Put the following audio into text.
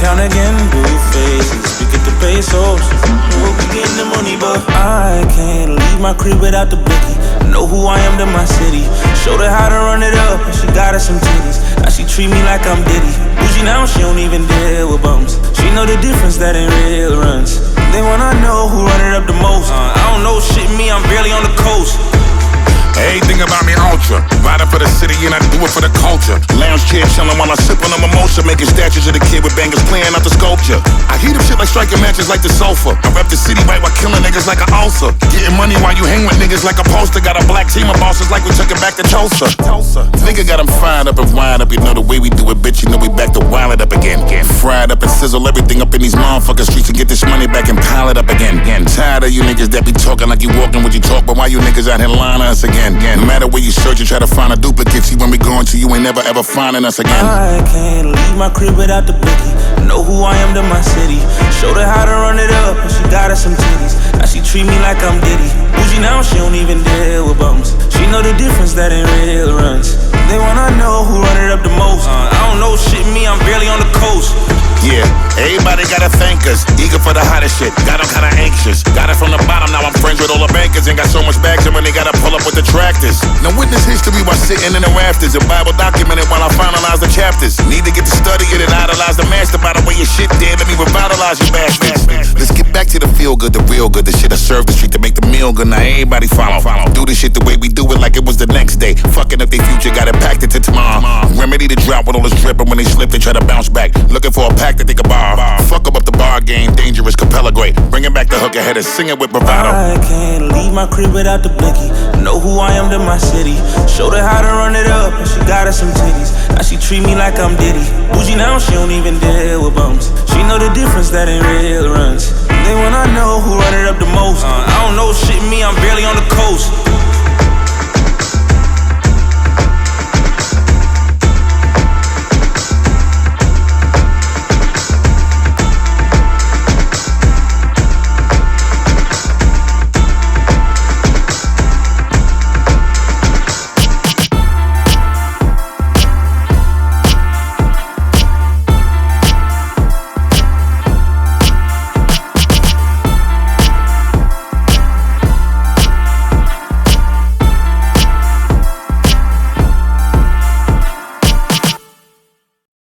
count again, blue faces. We get the pesos. We'll be getting the money, but I can't leave my crib without the blicky. Know who I am to my city. Showed her how to run it up, and she got her some titties. Now she treat me like I'm Diddy. Bougie now, she don't even deal with bums. She know the difference that ain't real runs. They wanna know who run it up the most. I don't know shit, me, I'm barely on the coast. Everything about me ultra. Riding for the city and I do it for the culture. Lounge chair chillin' while I sip on a mimosa. Making statues of the kid with bangers playing out the sculpture. I heat up shit like striking matches like the sofa. I rep the city right while killing niggas like an ulcer. Getting money while you hang with niggas like a poster. Got a black team of bosses like we took it back to Tulsa. Nigga got them fired up and wired up. You know the way we do it, bitch. You know we back to wild it up again. Fried up and sizzle everything up in these motherfucking streets and get this money back and pile it up again. Tired of you niggas that be talking like you walking what you talk, but why you niggas out here lying to us again? No matter where you search, you try to find a duplicate. See, when we going to you ain't never ever finding us again. I can't leave my crib without the blicky. Know who I am to my city. Showed her how to run it up, and she got her some titties. Now she treat me like I'm Diddy. Bougie now, she don't even deal with bums. She know the difference that ain't real runs. They wanna know who run it up the most. I don't know shit, me, I'm barely on the coast. Yeah, everybody gotta thank us. Eager for the hottest shit, got them kinda anxious. Got it from the bottom, now I'm friends with all the bankers. And got so much bags, and when they gotta pull up with the tractors. Now witness history while sitting in the rafters. A Bible documented while I finalize the chapters. Need to get to study it and idolize the master. By the way your shit dead, let me revitalize you bastards. Let's get back to the feel good, the real good. The shit I serve the street to make the meal good. Now everybody follow. Do this shit the way we do it like it was the next day. Fucking up their future, got it packed into tomorrow. Remedy the drought with all this drip, and when they slip they try to bounce back. Looking for a pack that they can borrow. Fuck up the bar game, dangerous, Capella great. Bringing back the hook ahead and singing with bravado. I can't leave my crib without the blicky. Know who I am to my city. Showed her how to run it up, and she got her some titties. Now she treat me like I'm Diddy. Bougie now, she don't even deal with bums. She know the difference that ain't real runs. They wanna know who run it up the most. I don't know shit, me, I'm barely on the coast.